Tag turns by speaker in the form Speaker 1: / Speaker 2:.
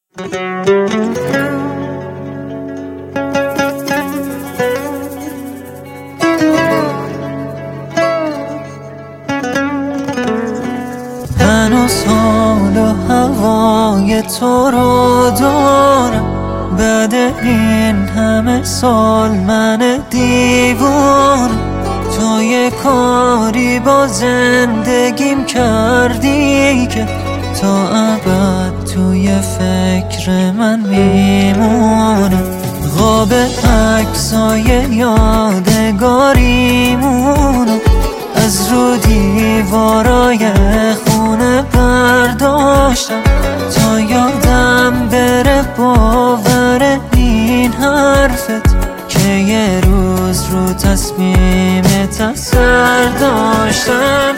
Speaker 1: هنوز حال و هوای تو رو دارم، بعد این همه سال من دیوانه. تو یه کاری با زندگیم کردی که تا ابد توی فکر من میمونه. قاب عکسای یادگاریمونو از رو دیوارای خونه برداشتم تا یادم بره باور این حرفت که یه روز رو تصمیمت اثر داشتم.